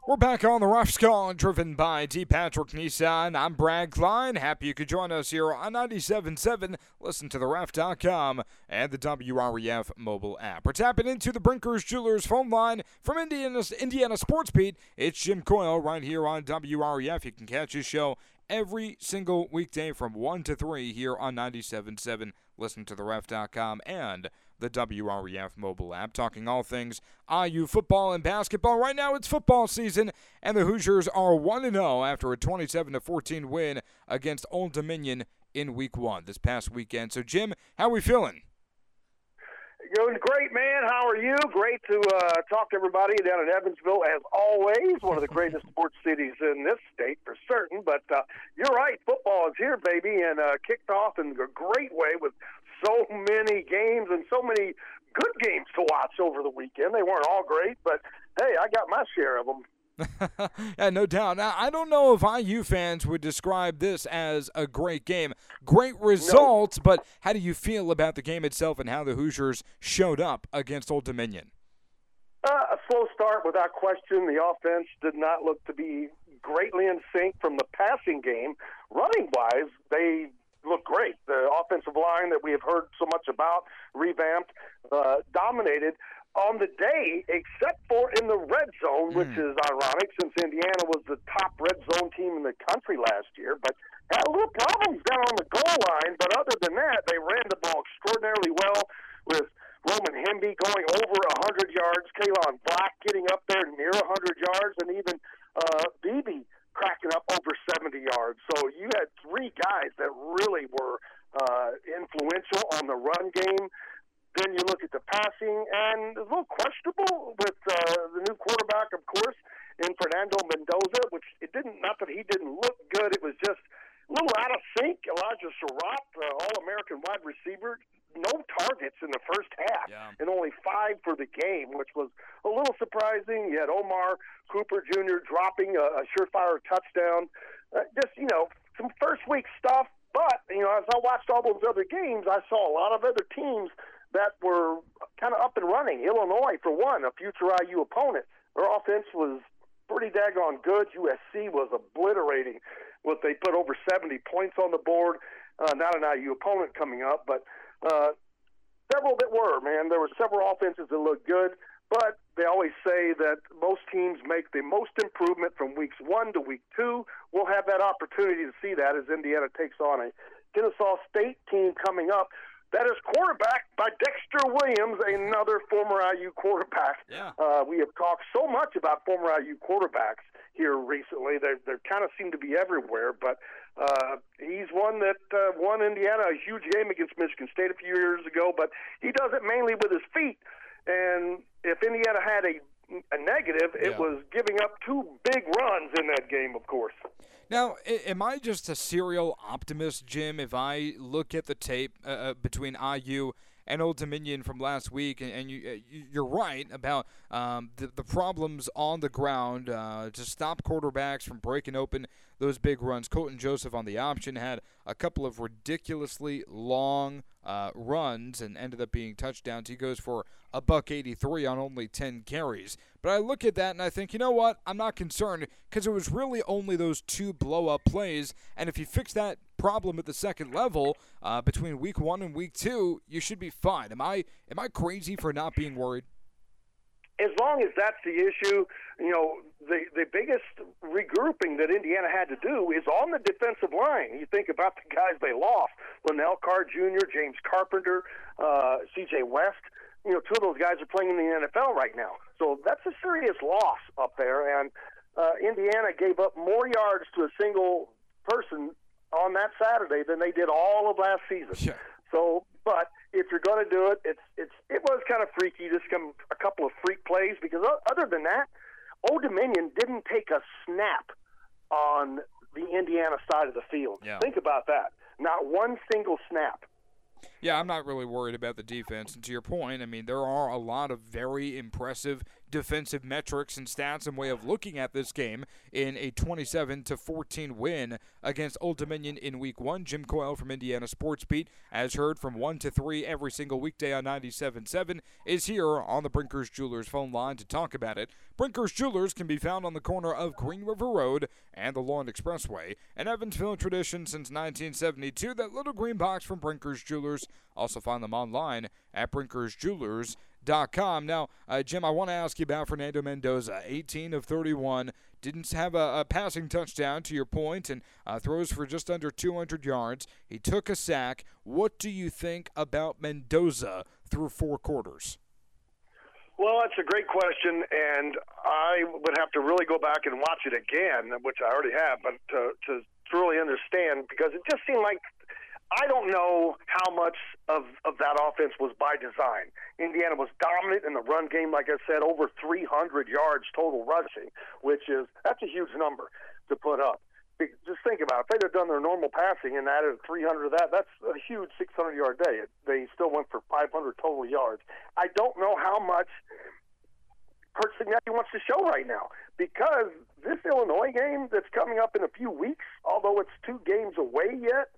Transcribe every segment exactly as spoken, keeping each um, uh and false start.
We're back on the Ref's Call, driven by D. Patrick Nissan. I'm Brad Klein. Happy you could join us here on ninety-seven point seven. Listen to the ref dot com and the W R E F mobile app. We're tapping into the Brinkers Jewelers phone line from Indiana's Indiana Sports Beat. It's Jim Coyle right here on W R E F. You can catch his show every single weekday from one to three here on ninety-seven point seven. Listen to the ref dot com and the W R E F mobile app, talking all things I U football and basketball. Right now it's football season, and the Hoosiers are one and oh after a twenty-seven to fourteen win against Old Dominion in week one this past weekend. So, Jim, how are we feeling? Doing great, man. How are you? Great to uh, talk to everybody down in Evansville, as always. One of the greatest sports cities in this state, for certain. But uh, you're right. Football is here, baby, and uh, kicked off in a great way with so many games and so many good games to watch over the weekend. They weren't all great, but, hey, I got my share of them. Yeah, no doubt. Now, I don't know if I U fans would describe this as a great game. Great results, no. But how do you feel about the game itself and how the Hoosiers showed up against Old Dominion? Uh, a slow start without question. The offense did not look to be greatly in sync from the passing game. Running-wise, they look great. The offensive line that we have heard so much about, revamped, uh, dominated on the day, except for in the red zone, which mm. is ironic since Indiana was the top red zone team in the country last year, but had a little problems down on the goal line. But other than that, they ran the ball extraordinarily well with Roman Hemby going over one hundred yards, Kalon Black getting up there near one hundred yards, and even uh, Beebe cracking up over seventy yards. So you had three guys that really were uh, influential on the run game. Then you look at the passing, and it's a little questionable with uh, the new quarterback, of course, in Fernando Mendoza, which it didn't, not that he didn't look good, it was just a little out of sync. Elijah Surratt, uh, All-American wide receiver, no targets in the first half, yeah. and only five for the game, which was a little surprising. You had Omar Cooper Junior dropping a, a surefire touchdown. Uh, just, you know, some first-week stuff, but, you know, as I watched all those other games, I saw a lot of other teams that were kind of up and running. Illinois, for one, a future I U opponent. Their offense was pretty daggone good. U S C was obliterating what they put over seventy points on the board. Uh, not an I U opponent coming up, but uh, several that were, man. There were several offenses that looked good, but they always say that most teams make the most improvement from weeks one to week two. We'll have that opportunity to see that as Indiana takes on a Kennesaw State team coming up. That is quarterbacked by Dexter Williams, another former I U quarterback. Yeah. Uh, we have talked so much about former I U quarterbacks here recently. They they kind of seem to be everywhere, but uh, he's one that uh, won Indiana a huge game against Michigan State a few years ago, but he does it mainly with his feet. And if Indiana had a, a negative, it yeah. was giving up two big runs in that game, of course. Now, am I just a serial optimist, Jim, if I look at the tape uh, between I U and Old Dominion from last week, and, and you, you're right about um, the, the problems on the ground uh, to stop quarterbacks from breaking open those big runs. Colton Joseph on the option had a couple of ridiculously long uh, runs and ended up being touchdowns. He goes for a buck eighty-three on only ten carries. But I look at that and I think, you know what? I'm not concerned because it was really only those two blow-up plays. And if you fix that problem at the second level uh, between week one and week two, you should be fine. Am I am I crazy for not being worried? As long as that's the issue, you know, the, the biggest regrouping that Indiana had to do is on the defensive line. You think about the guys they lost, Linnell Carr Junior, James Carpenter, uh, C J West. You know, two of those guys are playing in the N F L right now. So that's a serious loss up there. And uh, Indiana gave up more yards to a single person on that Saturday than they did all of last season. Sure. So, but if you're going to do it, it's it's it was kind of freaky. Just come a couple of freak plays because other than that, Old Dominion didn't take a snap on the Indiana side of the field. Yeah. Think about that. Not one single snap. Yeah, I'm not really worried about the defense. And to your point, I mean, there are a lot of very impressive defensive metrics and stats and way of looking at this game in a twenty-seven to fourteen win against Old Dominion in week one. Jim Coyle from Indiana Sports Beat, as heard from one to three every single weekday on ninety-seven point seven, is here on the Brinkers Jewelers phone line to talk about it. Brinkers Jewelers can be found on the corner of Green River Road and the Lawn Expressway. An Evansville tradition since nineteen seventy-two, that little green box from Brinkers Jewelers. Also find them online at brinkers jewelers dot com. Now, uh, Jim, I want to ask you about Fernando Mendoza, eighteen of thirty-one. Didn't have a, a passing touchdown, to your point, and uh, throws for just under two hundred yards. He took a sack. What do you think about Mendoza through four quarters? Well, that's a great question, and I would have to really go back and watch it again, which I already have, but to, to truly understand, because it just seemed like I don't know how much of, of that offense was by design. Indiana was dominant in the run game, like I said, over three hundred yards total rushing, which is that's a huge number to put up. Just think about it. If they'd have done their normal passing and added three hundred of that, that's a huge six hundred yard day. They still went for five hundred total yards. I don't know how much Curt Cignetti wants to show right now, because this Illinois game that's coming up in a few weeks, although it's two games away yet,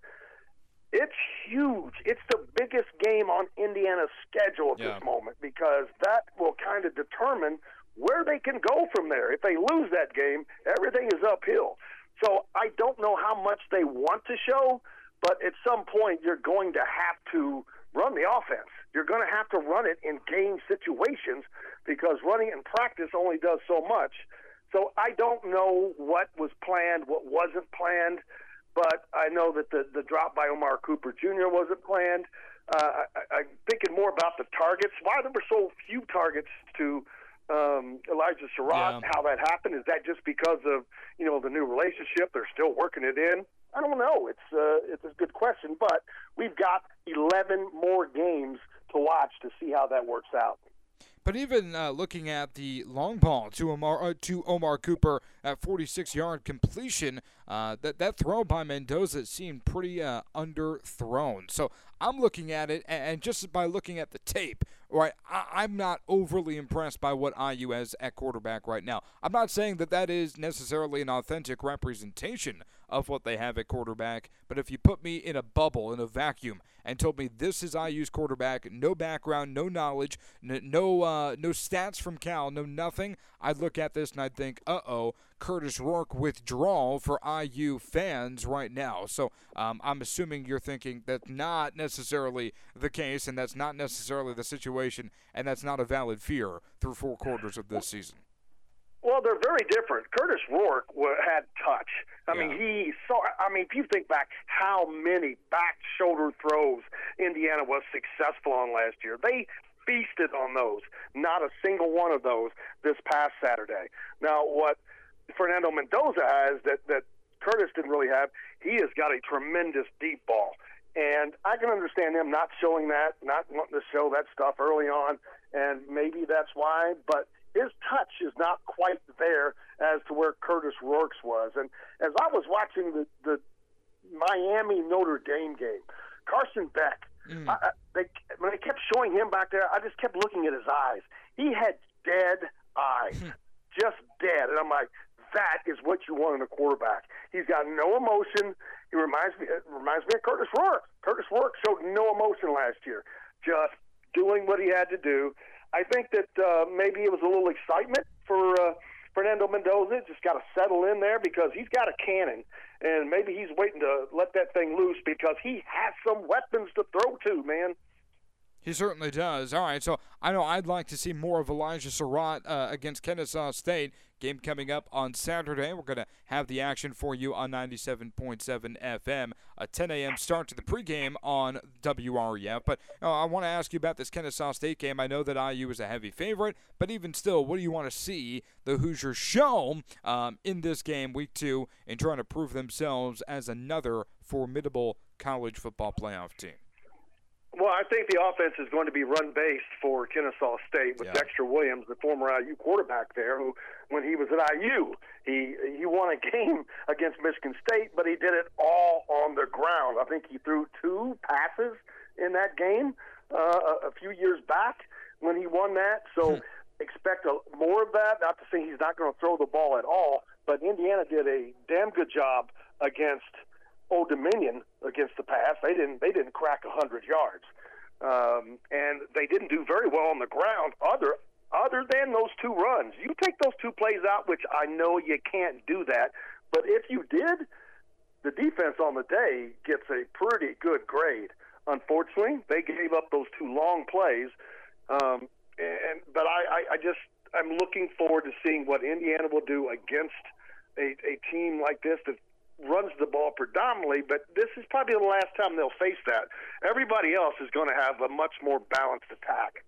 it's huge. It's the biggest game on Indiana's schedule at yeah. this moment, because that will kind of determine where they can go from there. If they lose that game, everything is uphill. So I don't know how much they want to show, but at some point you're going to have to run the offense. You're going to have to run it in game situations, because running it in practice only does so much. So I don't know what was planned, what wasn't planned. But I know that the, the drop by Omar Cooper Junior wasn't planned. Uh, I, I'm thinking more about the targets. Why there were so few targets to um, Elijah Surratt, yeah. how that happened. Is that just because of, you know, the new relationship? They're still working it in? I don't know. It's, uh, it's a good question. But we've got eleven more games to watch to see how that works out. But even uh, looking at the long ball to Omar uh, to Omar Cooper at forty-six yard completion, uh, that that throw by Mendoza seemed pretty uh, underthrown. So I'm looking at it, and, and just by looking at the tape, right, I, I'm not overly impressed by what I U has at quarterback right now. I'm not saying that that is necessarily an authentic representation of what they have at quarterback, but if you put me in a bubble, in a vacuum, and told me this is I U's quarterback, no background, no knowledge, n- no uh, no stats from Cal, no nothing, I'd look at this and I'd think, uh-oh, Curtis Rourke withdrawal for I U fans right now. So um, I'm assuming you're thinking that's not necessarily the case, and that's not necessarily the situation, and that's not a valid fear through four quarters of this season. Well, they're very different. Curtis Rourke had touch. I yeah. mean, he saw. I mean, if you think back how many back shoulder throws Indiana was successful on last year, they feasted on those. Not a single one of those this past Saturday. Now, what Fernando Mendoza has that, that Curtis didn't really have, he has got a tremendous deep ball. And I can understand him not showing that, not wanting to show that stuff early on, and maybe that's why, but his touch is not quite there as to where Curtis Rourke's was. And as I was watching the, the Miami-Notre Dame game, Carson Beck, mm. I, they, when they kept showing him back there, I just kept looking at his eyes. He had dead eyes, just dead. And I'm like, that is what you want in a quarterback. He's got no emotion. He reminds me it reminds me of Curtis Rourke. Curtis Rourke showed no emotion last year, just doing what he had to do. I think that uh, maybe it was a little excitement for uh, Fernando Mendoza. Just got to settle in there, because he's got a cannon, and maybe he's waiting to let that thing loose, because he has some weapons to throw to, man. He certainly does. All right, so I know I'd like to see more of Elijah Surratt uh, against Kennesaw State. Game coming up on Saturday. We're going to have the action for you on ninety-seven point seven F M. A ten a.m. start to the pregame on W R E F. But uh, I want to ask you about this Kennesaw State game. I know that I U is a heavy favorite, but even still, what do you want to see the Hoosiers show um, in this game, week two, in trying to prove themselves as another formidable college football playoff team? Well, I think the offense is going to be run-based for Kennesaw State with yeah. Dexter Williams, the former I U quarterback there, who, when he was at I U, he he won a game against Michigan State, but he did it all on the ground. I think he threw two passes in that game uh, a, a few years back when he won that. So expect a, more of that. Not to say he's not going to throw the ball at all, but Indiana did a damn good job against Old Dominion against the pass. They didn't they didn't crack one hundred yards, um, and they didn't do very well on the ground. Other other than those two runs, you take those two plays out, which I know you can't do that, but if you did, the defense on the day gets a pretty good grade. Unfortunately, they gave up those two long plays, um, and but I, I, I just I'm looking forward to seeing what Indiana will do against a, a team like this that runs the ball predominantly. But this is probably the last time they'll face that. Everybody else is going to have a much more balanced attack,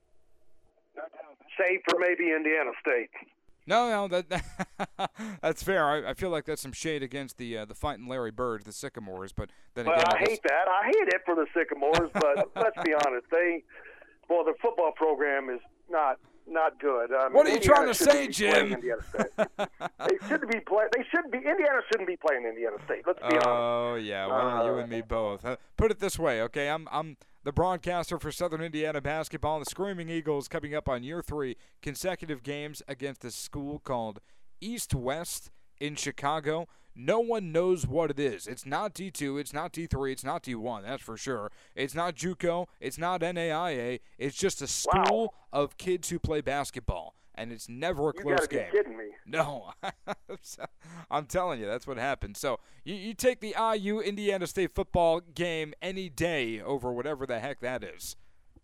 save for maybe Indiana State. No, no, that that's fair. I, I feel like that's some shade against the uh, the fighting Larry Bird, the Sycamores, but then well, again, I, I guess... hate that. I hate it for the Sycamores, but let's be honest, they, well, the football program is not not good. I mean, what are you Indiana trying to say, Jim? Jim? they shouldn't be play. They shouldn't be. Indiana shouldn't be playing Indiana State. Let's be honest. Oh yeah, well, uh, you and me both. Uh, put it this way, okay? I'm I'm the broadcaster for Southern Indiana basketball. The Screaming Eagles coming up on year three consecutive games against a school called East West in Chicago. No one knows what it is. It's not D two, it's not D three, it's not D one, that's for sure. It's not JUCO, it's not N A I A. It's just a school wow. of kids who play basketball, and it's never a you close gotta game. Be kidding me. No, I'm telling you, that's what happened. So you, you take the I U Indiana State football game any day over whatever the heck that is.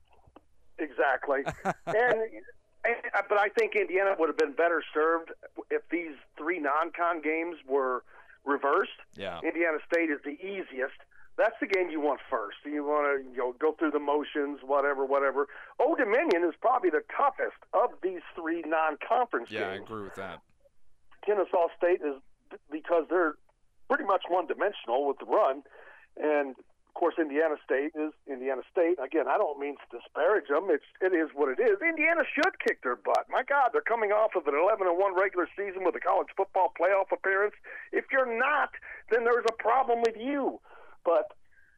Exactly. and, and but I think Indiana would have been better served if these three non-con games were reversed. Yeah. Indiana State is the easiest. That's the game you want first. You want to you know go through the motions, whatever, whatever. Old Dominion is probably the toughest of these three non-conference yeah, games. Yeah, I agree with that. Kennesaw State is because they're pretty much one-dimensional with the run, and of course Indiana State is Indiana State. Again, I don't mean to disparage them. It's it is what it is. Indiana should kick their butt. My God, they're coming off of an eleven and one regular season with a college football playoff appearance. If you're not, then there's a problem with you. But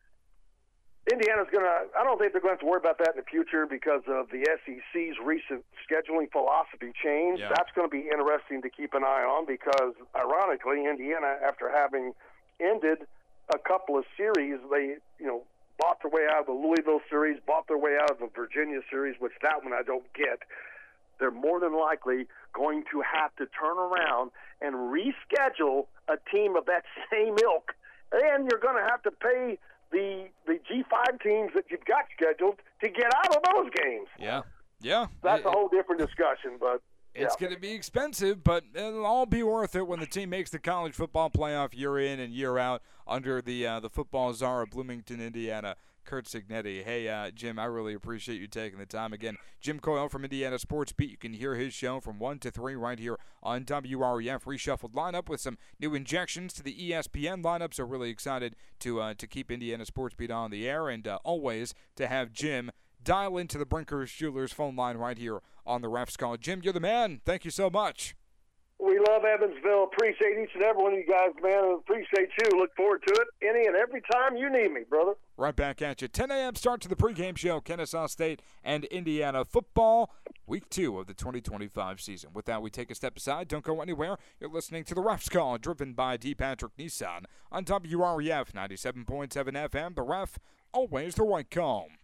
Indiana's going to – I don't think they're going to have to worry about that in the future because of the S E C's recent scheduling philosophy change. Yeah. That's going to be interesting to keep an eye on because, ironically, Indiana, after having ended a couple of series, they, you know, bought their way out of the Louisville series, bought their way out of the Virginia series, which that one I don't get. They're more than likely going to have to turn around and reschedule a team of that same ilk. And you're going to have to pay the the G five teams that you've got scheduled to get out of those games. Yeah, yeah. That's it, a whole different discussion, but it's yeah. going to be expensive, but it'll all be worth it when the team makes the college football playoff year in and year out under the uh, the football czar of Bloomington, Indiana, Curt Cignetti. Hey, uh, Jim, I really appreciate you taking the time again. Jim Coyle from Indiana Sports Beat. You can hear his show from one to three right here on W R E F. Reshuffled lineup with some new injections to the E S P N lineup. So really excited to uh, to keep Indiana Sports Beat on the air and uh, always to have Jim dial into the Brinker Jewelers phone line right here on the Refs Call. Jim, you're the man. Thank you so much. We love Evansville. Appreciate each and every one of you guys, man. Appreciate you. Look forward to it any and every time you need me, brother. Right back at you. ten a.m. start to the pregame show. Kennesaw State and Indiana football, week two of the twenty twenty-five season. With that, we take a step aside. Don't go anywhere. You're listening to the Refs Call, driven by D. Patrick Nissan on W R E F ninety-seven point seven F M. The Ref, always the right call.